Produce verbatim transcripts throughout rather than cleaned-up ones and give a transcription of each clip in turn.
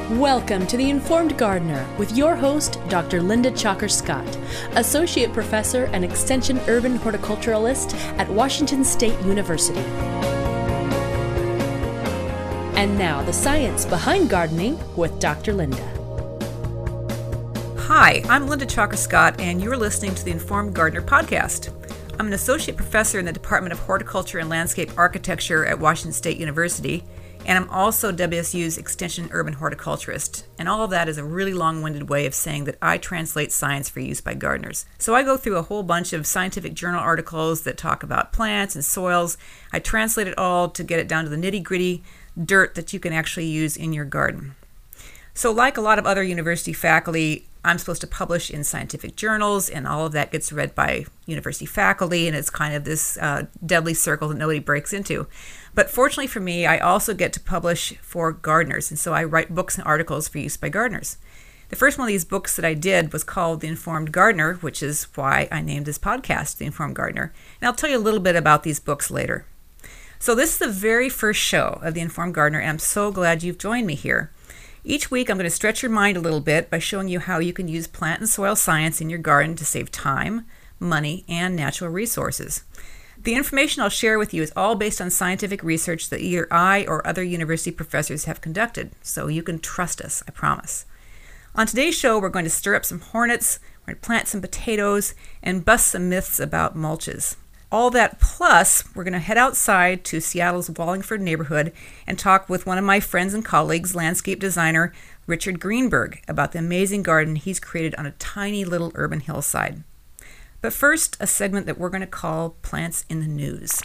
Welcome to The Informed Gardener with your host, Doctor Linda Chalker-Scott, Associate Professor and Extension Urban Horticulturalist at Washington State University. And now, the science behind gardening with Doctor Linda. Hi, I'm Linda Chalker-Scott, and you're listening to the Informed Gardener podcast. I'm an associate professor in the Department of Horticulture and Landscape Architecture at Washington State University, and I'm also W S U's Extension Urban Horticulturist. And all of that is a really long-winded way of saying that I translate science for use by gardeners. So I go through a whole bunch of scientific journal articles that talk about plants and soils. I translate it all to get it down to the nitty-gritty dirt that you can actually use in your garden. So like a lot of other university faculty, I'm supposed to publish in scientific journals, and all of that gets read by university faculty, and it's kind of this uh, deadly circle that nobody breaks into. But fortunately for me, I also get to publish for gardeners, and so I write books and articles for use by gardeners. The first one of these books that I did was called The Informed Gardener, which is why I named this podcast The Informed Gardener, and I'll tell you a little bit about these books later. So this is the very first show of The Informed Gardener, and I'm so glad you've joined me here. Each week, I'm going to stretch your mind a little bit by showing you how you can use plant and soil science in your garden to save time, money, and natural resources. The information I'll share with you is all based on scientific research that either I or other university professors have conducted, so you can trust us, I promise. On today's show, we're going to stir up some hornets, we're going to plant some potatoes, and bust some myths about mulches. All that plus, we're going to head outside to Seattle's Wallingford neighborhood and talk with one of my friends and colleagues, landscape designer Richard Greenberg, about the amazing garden he's created on a tiny little urban hillside. But first, a segment that we're going to call Plants in the News.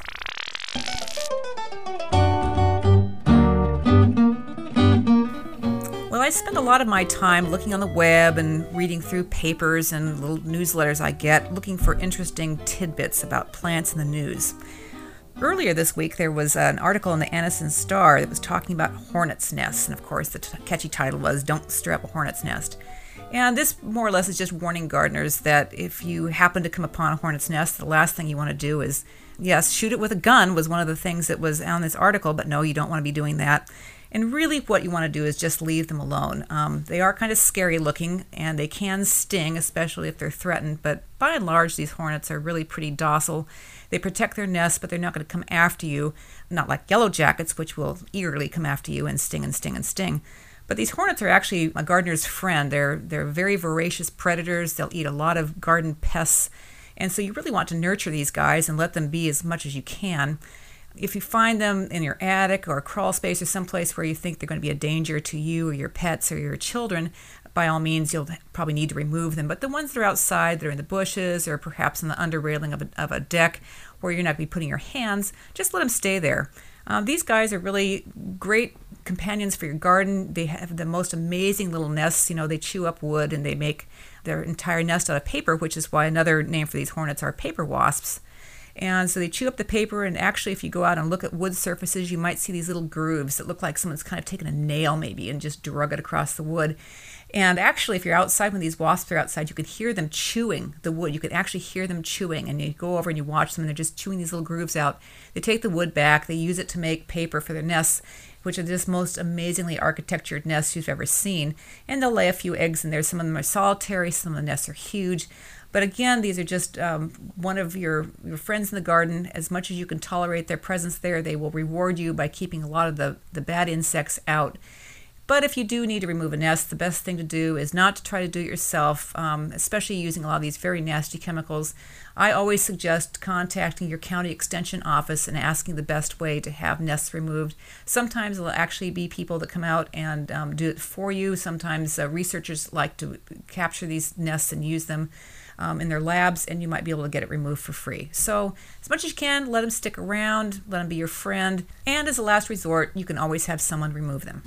Well, I spend a lot of my time looking on the web and reading through papers and little newsletters I get, looking for interesting tidbits about plants in the news. Earlier this week, there was an article in the Anniston Star that was talking about hornets' nests, and of course, the t- catchy title was "Don't Stir Up a Hornet's Nest." And this, more or less, is just warning gardeners that if you happen to come upon a hornet's nest, the last thing you want to do is, yes, shoot it with a gun was one of the things that was on this article, but no, you don't want to be doing that. And really what you want to do is just leave them alone. Um, they are kind of scary looking, and they can sting, especially if they're threatened. But by and large, these hornets are really pretty docile. They protect their nests, but they're not going to come after you, not like yellow jackets, which will eagerly come after you and sting and sting and sting. But these hornets are actually a gardener's friend. They're, they're very voracious predators. They'll eat a lot of garden pests. And so you really want to nurture these guys and let them be as much as you can. If you find them in your attic or a crawl space or someplace where you think they're going to be a danger to you or your pets or your children, by all means, you'll probably need to remove them. But the ones that are outside, that are in the bushes or perhaps in the under railing of a, of a deck where you're not going to be putting your hands, just let them stay there. Um, these guys are really great companions for your garden. They have the most amazing little nests. You know, they chew up wood and they make their entire nest out of paper, which is why another name for these hornets are paper wasps. And so they chew up the paper, and actually if you go out and look at wood surfaces, you might see these little grooves that look like someone's kind of taken a nail maybe and just drug it across the wood. And actually, if you're outside, when these wasps are outside, you can hear them chewing the wood. You can actually hear them chewing, and you go over and you watch them, and they're just chewing these little grooves out. They take the wood back. They use it to make paper for their nests, which are just most amazingly architectured nests you've ever seen. And they'll lay a few eggs in there. Some of them are solitary. Some of the nests are huge. But again, these are just um, one of your, your friends in the garden. As much as you can tolerate their presence there, they will reward you by keeping a lot of the, the bad insects out. But if you do need to remove a nest, the best thing to do is not to try to do it yourself, um, especially using a lot of these very nasty chemicals. I always suggest contacting your county extension office and asking the best way to have nests removed. Sometimes it'll actually be people that come out and um, do it for you. Sometimes uh, researchers like to capture these nests and use them um, in their labs, and you might be able to get it removed for free. So as much as you can, let them stick around, let them be your friend, and as a last resort, you can always have someone remove them.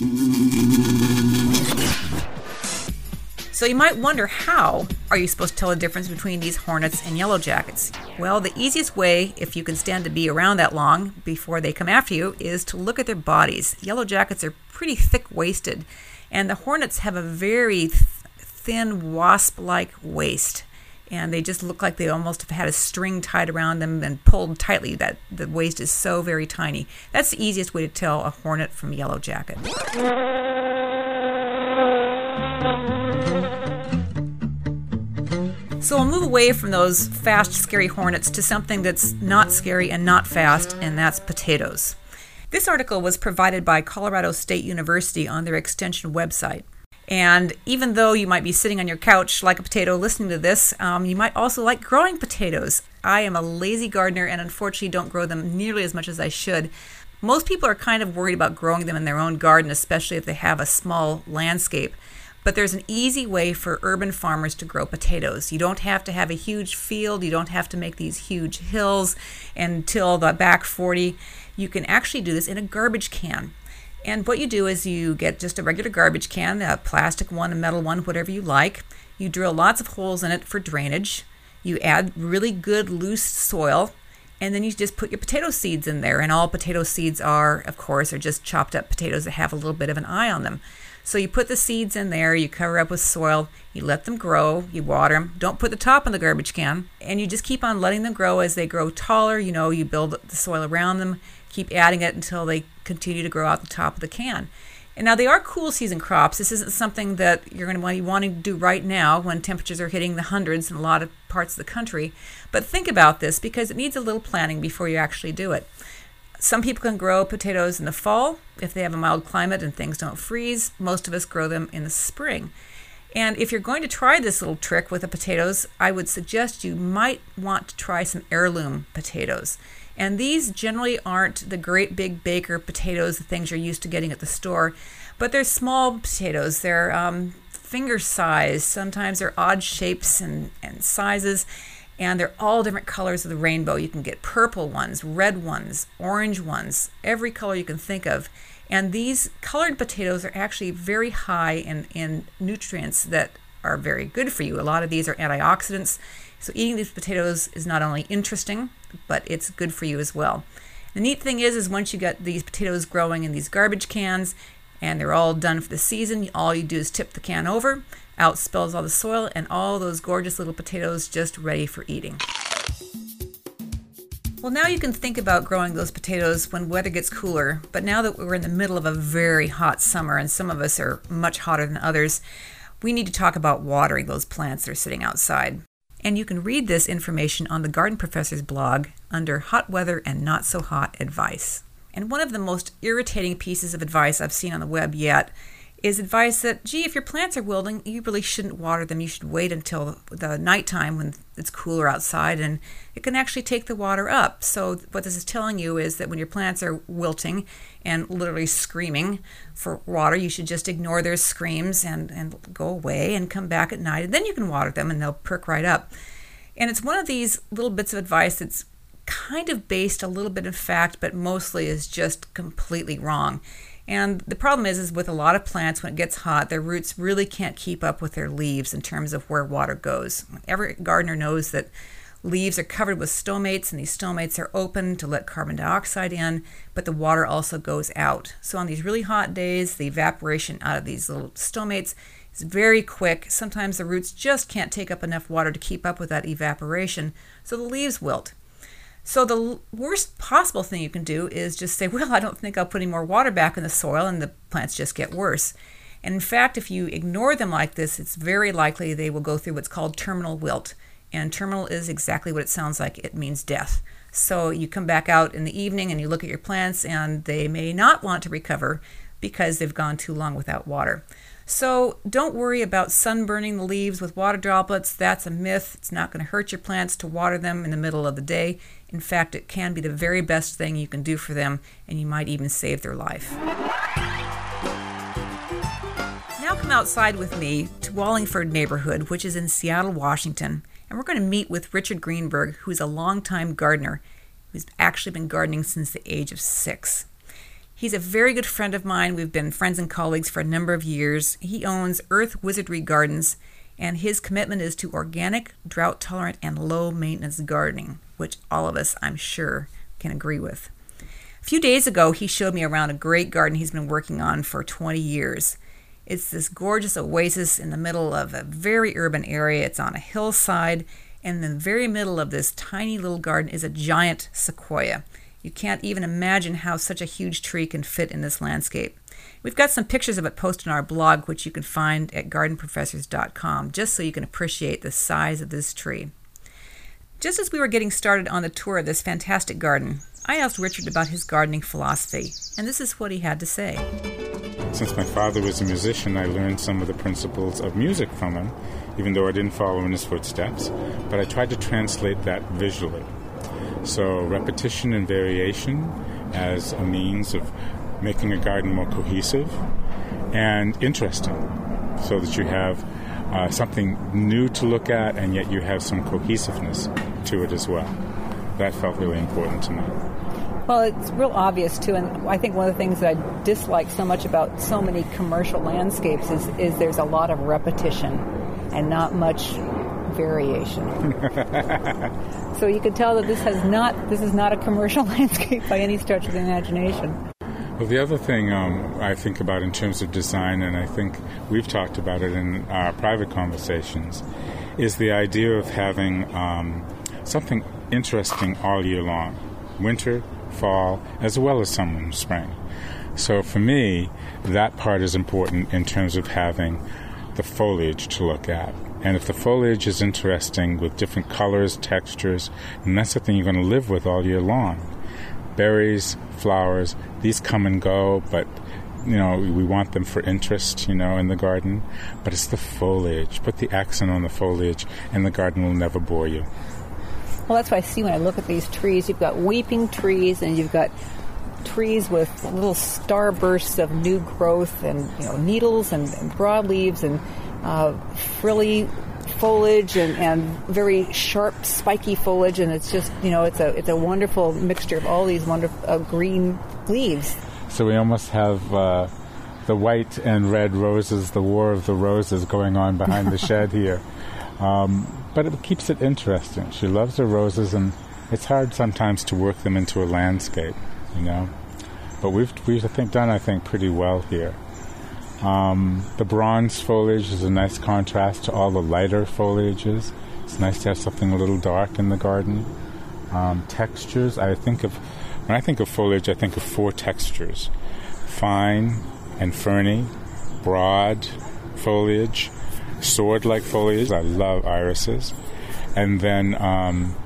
So you might wonder, how are you supposed to tell the difference between these hornets and yellow jackets? Well, the easiest way, if you can stand to be around that long before they come after you, is to look at their bodies. Yellow jackets are pretty thick-waisted, and the hornets have a very th- thin wasp-like waist. And they just look like they almost have had a string tied around them and pulled tightly. That the waist is so very tiny. That's the easiest way to tell a hornet from a yellow jacket. So we'll move away from those fast, scary hornets to something that's not scary and not fast, and that's potatoes. This article was provided by Colorado State University on their extension website. And even though you might be sitting on your couch like a potato listening to this, um, you might also like growing potatoes. I am a lazy gardener and unfortunately don't grow them nearly as much as I should. Most people are kind of worried about growing them in their own garden, especially if they have a small landscape. But there's an easy way for urban farmers to grow potatoes. You don't have to have a huge field. You don't have to make these huge hills and till the back forty. You can actually do this in a garbage can. And what you do is you get just a regular garbage can, a plastic one, a metal one, whatever you like. You drill lots of holes in it for drainage. You add really good loose soil, and then you just put your potato seeds in there. And all potato seeds are, of course, are just chopped up potatoes that have a little bit of an eye on them. So you put the seeds in there, you cover up with soil, you let them grow, you water them. Don't put the top in the garbage can, and you just keep on letting them grow as they grow taller. You know, you build the soil around them, keep adding it until they continue to grow out the top of the can. And now they are cool season crops. This isn't something that you're going to be wanting to do right now when temperatures are hitting the hundreds in a lot of parts of the country. But think about this because it needs a little planning before you actually do it. Some people can grow potatoes in the fall if they have a mild climate and things don't freeze. Most of us grow them in the spring. And if you're going to try this little trick with the potatoes, I would suggest you might want to try some heirloom potatoes. And these generally aren't the great big baker potatoes, the things you're used to getting at the store, but they're small potatoes. They're um, finger size. Sometimes they're odd shapes and, and sizes. And they're all different colors of the rainbow. You can get purple ones, red ones, orange ones, every color you can think of. And these colored potatoes are actually very high in, in nutrients that are very good for you. A lot of these are antioxidants. So eating these potatoes is not only interesting, but it's good for you as well. The neat thing is, is once you get these potatoes growing in these garbage cans and they're all done for the season, all you do is tip the can over. Out spills all the soil and all those gorgeous little potatoes just ready for eating. Well, now you can think about growing those potatoes when weather gets cooler, but now that we're in the middle of a very hot summer and some of us are much hotter than others, we need to talk about watering those plants that are sitting outside. And you can read this information on the Garden Professor's blog under Hot Weather and Not So Hot Advice. And one of the most irritating pieces of advice I've seen on the web yet is advice that, gee, if your plants are wilting, you really shouldn't water them. You should wait until the nighttime when it's cooler outside, and it can actually take the water up. So what this is telling you is that when your plants are wilting and literally screaming for water, you should just ignore their screams and, and go away and come back at night, and then you can water them and they'll perk right up. And it's one of these little bits of advice that's kind of based a little bit in fact, but mostly is just completely wrong. And the problem is, is with a lot of plants, when it gets hot, their roots really can't keep up with their leaves in terms of where water goes. Every gardener knows that leaves are covered with stomates, and these stomates are open to let carbon dioxide in, but the water also goes out. So on these really hot days, the evaporation out of these little stomates is very quick. Sometimes the roots just can't take up enough water to keep up with that evaporation, so the leaves wilt. So the worst possible thing you can do is just say, well, I don't think I'll put any more water back in the soil, and the plants just get worse. And in fact, if you ignore them like this, it's very likely they will go through what's called terminal wilt. And terminal is exactly what it sounds like. It means death. So you come back out in the evening and you look at your plants, and they may not want to recover because they've gone too long without water. So don't worry about sunburning the leaves with water droplets. That's a myth. It's not going to hurt your plants to water them in the middle of the day. In fact, it can be the very best thing you can do for them, and you might even save their life. Now come outside with me to Wallingford neighborhood, which is in Seattle, Washington, and we're going to meet with Richard Greenberg, who's a longtime gardener who's actually been gardening since the age of six. He's a very good friend of mine. We've been friends and colleagues for a number of years. He owns Earth Wizardry Gardens, and his commitment is to organic, drought-tolerant, and low-maintenance gardening, which all of us, I'm sure, can agree with. A few days ago, he showed me around a great garden he's been working on for twenty years. It's this gorgeous oasis in the middle of a very urban area. It's on a hillside, and in the very middle of this tiny little garden is a giant sequoia. You can't even imagine how such a huge tree can fit in this landscape. We've got some pictures of it posted on our blog, which you can find at garden professors dot com, just so you can appreciate the size of this tree. Just as we were getting started on the tour of this fantastic garden, I asked Richard about his gardening philosophy, and this is what he had to say. Since my father was a musician, I learned some of the principles of music from him, even though I didn't follow in his footsteps, but I tried to translate that visually. So repetition and variation as a means of making a garden more cohesive and interesting, so that you have uh, something new to look at and yet you have some cohesiveness to it as well. That felt really important to me. Well, it's real obvious, too, and I think one of the things that I dislike so much about so many commercial landscapes is, is there's a lot of repetition and not much variation. So you can tell that this has not this is not a commercial landscape by any stretch of the imagination. Well, the other thing um, I think about in terms of design, and I think we've talked about it in our private conversations, is the idea of having um, something interesting all year long. Winter, fall, as well as summer and spring. So for me, that part is important in terms of having the foliage to look at. And if the foliage is interesting with different colors, textures, then that's the thing you're going to live with all year long. Berries, flowers, these come and go, but you know, we want them for interest, you know, in the garden. But it's the foliage. Put the accent on the foliage, and the garden will never bore you. Well, that's what I see when I look at these trees. You've got weeping trees, and you've got trees with little starbursts of new growth, and you know, needles and, and broadleaves and uh, frilly foliage and, and very sharp, spiky foliage, and it's just, you know, it's a it's a wonderful mixture of all these wonderful uh, green leaves. So we almost have uh, the white and red roses, the war of the roses going on behind the shed here. Um, but it keeps it interesting. She loves her roses, and it's hard sometimes to work them into a landscape, you know. But we've, we've I think, done, I think, pretty well here. Um, the bronze foliage is a nice contrast to all the lighter foliages. It's nice to have something a little dark in the garden. Um, textures, I think of, when I think of foliage, I think of four textures. Fine and ferny, broad foliage, sword-like foliage. I love irises. And then um,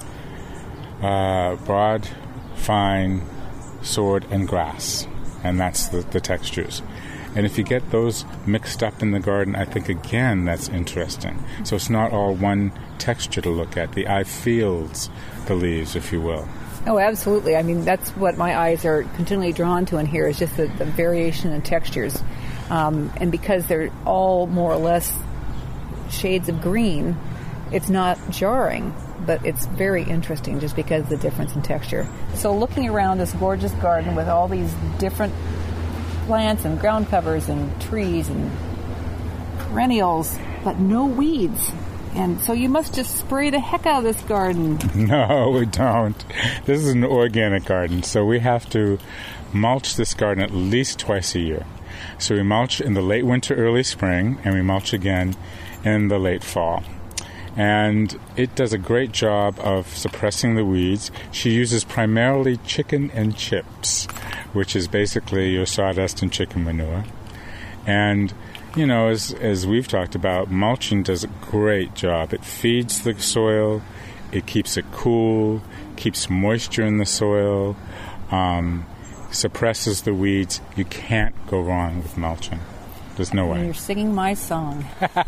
uh, broad, fine, sword, and grass. And that's the, the textures. And if you get those mixed up in the garden, I think, again, that's interesting. So it's not all one texture to look at. The eye feels the leaves, if you will. Oh, absolutely. I mean, that's what my eyes are continually drawn to in here, is just the, the variation in textures. Um, and because they're all more or less shades of green, it's not jarring, but it's very interesting just because of the difference in texture. So looking around this gorgeous garden with all these different plants and ground covers and trees and perennials, but no weeds. And so you must just spray the heck out of this garden. No, we don't. This is an organic garden, so we have to mulch this garden at least twice a year. So we mulch in the late winter, early spring, and we mulch again in the late fall. And it does a great job of suppressing the weeds. She uses primarily chicken and chips, which is basically your sawdust and chicken manure. And, you know, as as we've talked about, mulching does a great job. It feeds the soil, it keeps it cool, keeps moisture in the soil, um, suppresses the weeds. You can't go wrong with mulching. There's no way. And you're singing my song.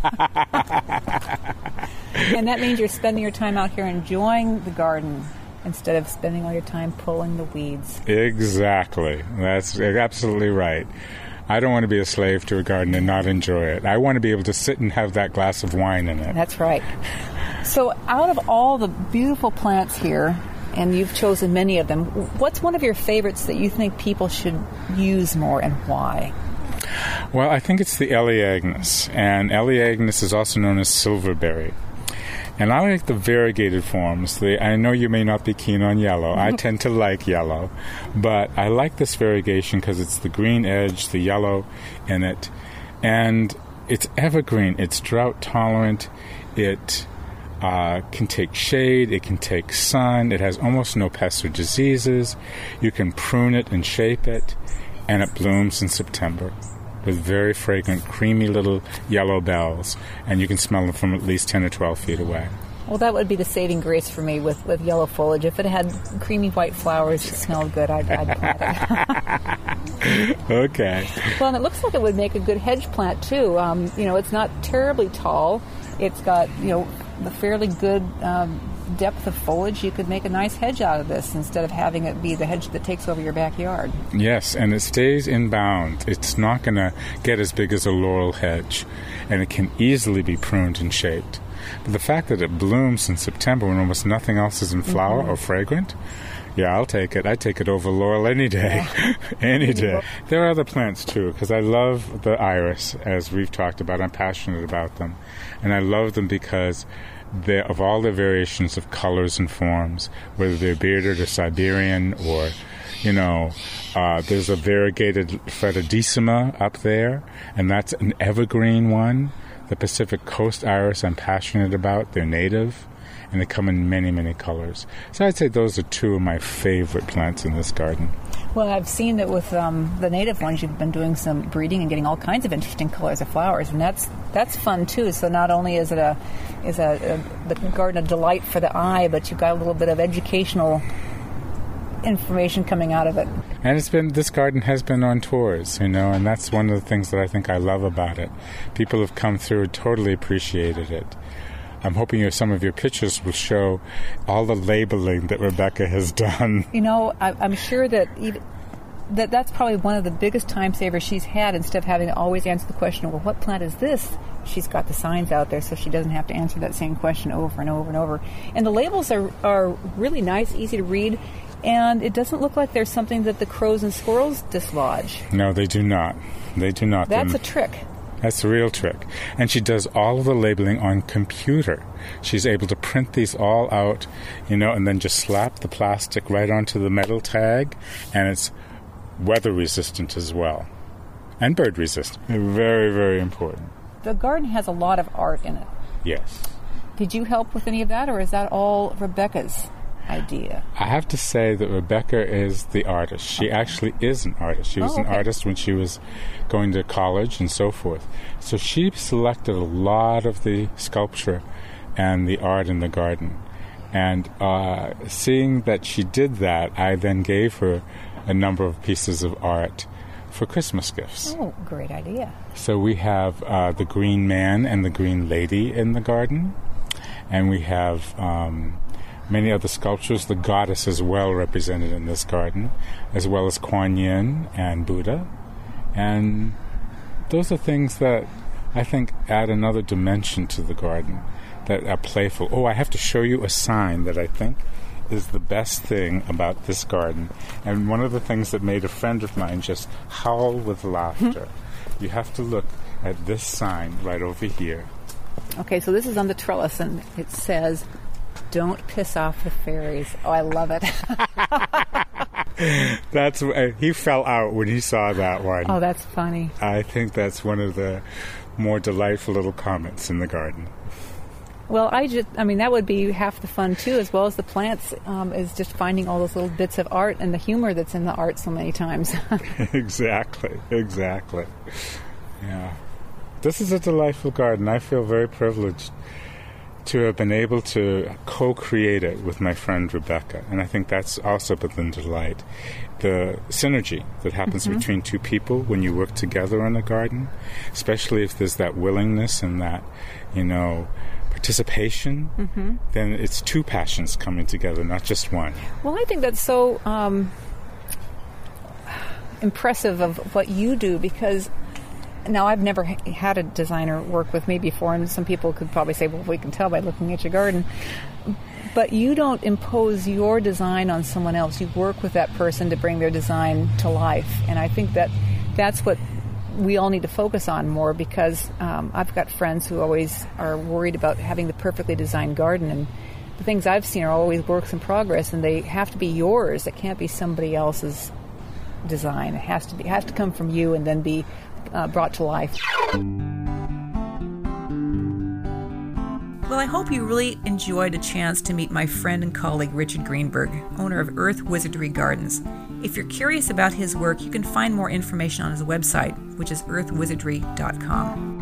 And that means you're spending your time out here enjoying the garden instead of spending all your time pulling the weeds. Exactly. That's absolutely right. I don't want to be a slave to a garden and not enjoy it. I want to be able to sit and have that glass of wine in it. That's right. So out of all the beautiful plants here, and you've chosen many of them, what's one of your favorites that you think people should use more, and why? Well, I think it's the Elaeagnus, and Elaeagnus is also known as silverberry. And I like the variegated forms. The, I know you may not be keen on yellow. I tend to like yellow. But I like this variegation because it's the green edge, the yellow in it. And it's evergreen. It's drought tolerant. It uh, can take shade. It can take sun. It has almost no pests or diseases. You can prune it and shape it. and it blooms in September with very fragrant, creamy little yellow bells, and you can smell them from at least ten or twelve feet away. Well, that would be the saving grace for me with, with yellow foliage. If it had creamy white flowers that smelled good, I'd, I'd plant it. Okay. Well, and it looks like it would make a good hedge plant, too. Um, you know, it's not terribly tall. It's got, you know, a fairly good um, depth of foliage. You could make a nice hedge out of this instead of having it be the hedge that takes over your backyard. Yes, and it stays in bound. It's not going to get as big as a laurel hedge, and it can easily be pruned and shaped. But the fact that it blooms in September when almost nothing else is in flower mm-hmm. or fragrant, yeah, I'll take it. I'd take it over laurel any day. Yeah. Any day. There are other plants, too, because I love the iris, as we've talked about. I'm passionate about them. And I love them because they're, of all their variations of colors and forms, whether they're bearded or Siberian or, you know, uh, there's a variegated Fretidissima up there, and that's an evergreen one. The Pacific Coast iris I'm passionate about. They're native, and they come in many, many colors. So I'd say those are two of my favorite plants in this garden. Well, I've seen that with um, the native ones, you've been doing some breeding and getting all kinds of interesting colors of flowers, and that's that's fun too. So not only is it a is a, a the garden a delight for the eye, but you've got a little bit of educational information coming out of it. And it's been this garden has been on tours, you know, and that's one of the things that I think I love about it. People have come through and totally appreciated it. I'm hoping your, some of your pictures will show all the labeling that Rebecca has done. You know, I, I'm sure that even, that that's probably one of the biggest time savers she's had. Instead of having to always answer the question, well, what plant is this? She's got the signs out there so she doesn't have to answer that same question over and over and over. And the labels are, are really nice, easy to read. And it doesn't look like there's something that the crows and squirrels dislodge. No, they do not. They do not. That's They're, a trick. That's a real trick. And she does all of the labeling on computer. She's able to print these all out, you know, and then just slap the plastic right onto the metal tag. And it's weather resistant as well. And bird resistant. Very, very important. The garden has a lot of art in it. Yes. Did you help with any of that, or is that all Rebecca's idea? I have to say that Rebecca is the artist. She okay. actually is an artist. She was oh, okay. an artist when she was going to college and so forth. So she selected a lot of the sculpture and the art in the garden. And uh, seeing that she did that, I then gave her a number of pieces of art for Christmas gifts. Oh, great idea. So we have uh, the Green Man and the Green Lady in the garden. And we have Um, many other sculptures, the goddess is well represented in this garden, as well as Kuan Yin and Buddha. And those are things that I think add another dimension to the garden, that are playful. Oh, I have to show you a sign that I think is the best thing about this garden. And one of the things that made a friend of mine just howl with laughter. You have to look at this sign right over here. Okay, so this is on the trellis, and it says, "Don't piss off the fairies." Oh, I love it. That's uh, he fell out when he saw that one. Oh, that's funny. I think that's one of the more delightful little comments in the garden. Well, I just, I mean, that would be half the fun, too, as well as the plants, um, is just finding all those little bits of art and the humor that's in the art so many times. Exactly, exactly. Yeah. This is a delightful garden. I feel very privileged to have been able to co-create it with my friend Rebecca. And I think that's also been the delight. The synergy that happens mm-hmm. between two people when you work together in a garden, especially if there's that willingness and that, you know, participation, mm-hmm. then it's two passions coming together, not just one. Well, I think that's so um, impressive of what you do, because now, I've never ha- had a designer work with me before, and some people could probably say, well, we can tell by looking at your garden. But you don't impose your design on someone else. You work with that person to bring their design to life. And I think that that's what we all need to focus on more, because um, I've got friends who always are worried about having the perfectly designed garden. And the things I've seen are always works in progress, and they have to be yours. It can't be somebody else's design. It has to be, it has to come from you and then be Uh, brought to life. Well, I hope you really enjoyed a chance to meet my friend and colleague Richard Greenberg, owner of Earth Wizardry Gardens. If you're curious about his work, you can find more information on his website, which is earth wizardry dot com.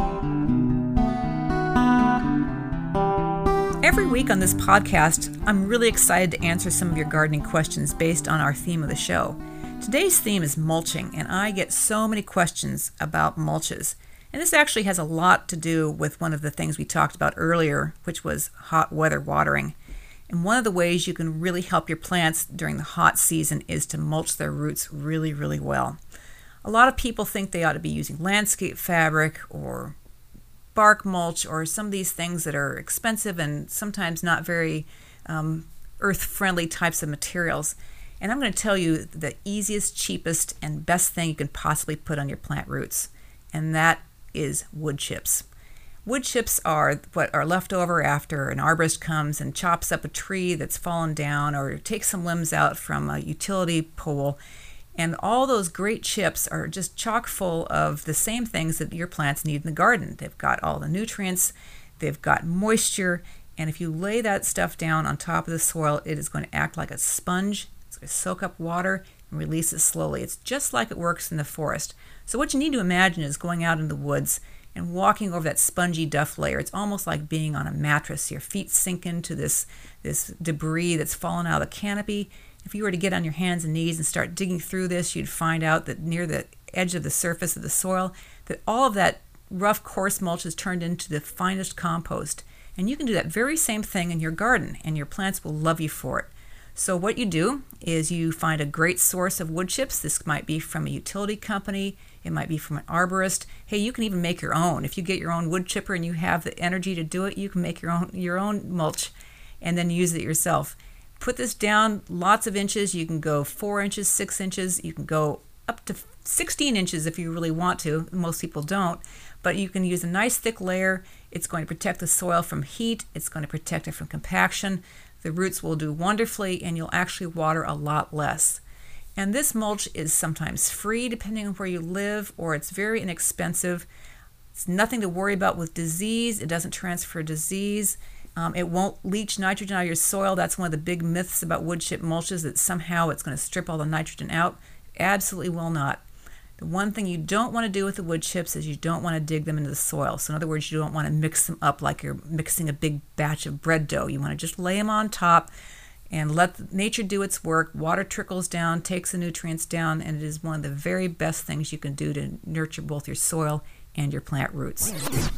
Every week on this podcast, I'm really excited to answer some of your gardening questions based on our theme of the show. Today's theme is mulching, and I get so many questions about mulches. And this actually has a lot to do with one of the things we talked about earlier, which was hot weather watering. And one of the ways you can really help your plants during the hot season is to mulch their roots really, really well. A lot of people think they ought to be using landscape fabric or bark mulch or some of these things that are expensive and sometimes not very um, earth-friendly types of materials. And I'm going to tell you the easiest, cheapest, and best thing you can possibly put on your plant roots, and that is wood chips. Wood chips are what are left over after an arborist comes and chops up a tree that's fallen down or takes some limbs out from a utility pole. And all those great chips are just chock full of the same things that your plants need in the garden. They've got all the nutrients, they've got moisture, and if you lay that stuff down on top of the soil, it is going to act like a sponge. It's going to soak up water and release it slowly. It's just like it works in the forest. So what you need to imagine is going out in the woods and walking over that spongy duff layer. It's almost like being on a mattress. Your feet sink into this, this debris that's fallen out of the canopy. If you were to get on your hands and knees and start digging through this, you'd find out that near the edge of the surface of the soil, that all of that rough, coarse mulch is turned into the finest compost. And you can do that very same thing in your garden, and your plants will love you for it. So what you do is you find a great source of wood chips. This might be from a utility company. It might be from an arborist. Hey, you can even make your own. If you get your own wood chipper and you have the energy to do it, you can make your own your own mulch and then use it yourself. Put this down lots of inches. You can go four inches, six inches. You can go up to sixteen inches if you really want to. Most people don't. But you can use a nice thick layer. It's going to protect the soil from heat. It's going to protect it from compaction. The roots will do wonderfully, and you'll actually water a lot less. And this mulch is sometimes free depending on where you live, or it's very inexpensive. It's nothing to worry about with disease. It doesn't transfer disease. Um, it won't leach nitrogen out of your soil. That's one of the big myths about wood chip mulches, that somehow it's going to strip all the nitrogen out. Absolutely will not. The one thing you don't want to do with the wood chips is you don't want to dig them into the soil. So in other words, you don't want to mix them up like you're mixing a big batch of bread dough. You want to just lay them on top and let nature do its work. Water trickles down, takes the nutrients down, and it is one of the very best things you can do to nurture both your soil and your plant roots.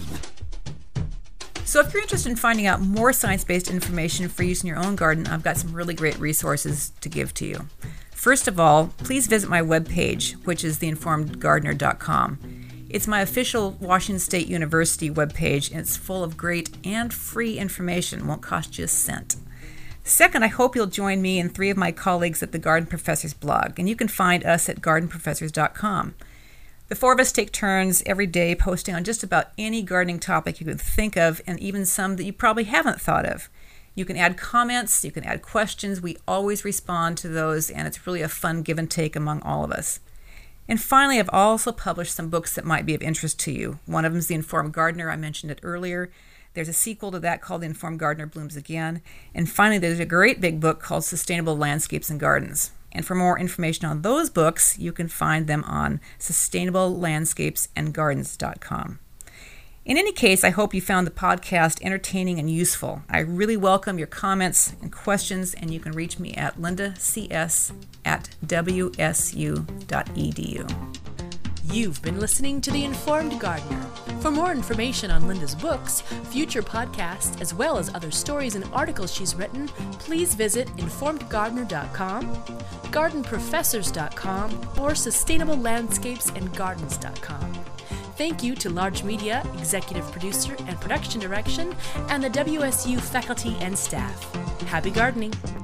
So if you're interested in finding out more science-based information for use in your own garden, I've got some really great resources to give to you. First of all, please visit my webpage, which is the informed gardener dot com. It's my official Washington State University webpage, and it's full of great and free information. It won't cost you a cent. Second, I hope you'll join me and three of my colleagues at the Garden Professors blog, and you can find us at garden professors dot com. The four of us take turns every day posting on just about any gardening topic you can think of, and even some that you probably haven't thought of. You can add comments, you can add questions. We always respond to those, and it's really a fun give and take among all of us. And finally, I've also published some books that might be of interest to you. One of them is The Informed Gardener. I mentioned it earlier. There's a sequel to that called The Informed Gardener Blooms Again. And finally, there's a great big book called Sustainable Landscapes and Gardens. And for more information on those books, you can find them on sustainable landscapes and gardens dot com. In any case, I hope you found the podcast entertaining and useful. I really welcome your comments and questions, and you can reach me at linda c s at w s u dot e d u. You've been listening to The Informed Gardener. For more information on Linda's books, future podcasts, as well as other stories and articles she's written, please visit informed gardener dot com, garden professors dot com, or sustainable landscapes and gardens dot com. Thank you to Large Media, executive producer and production direction, and the W S U faculty and staff. Happy gardening!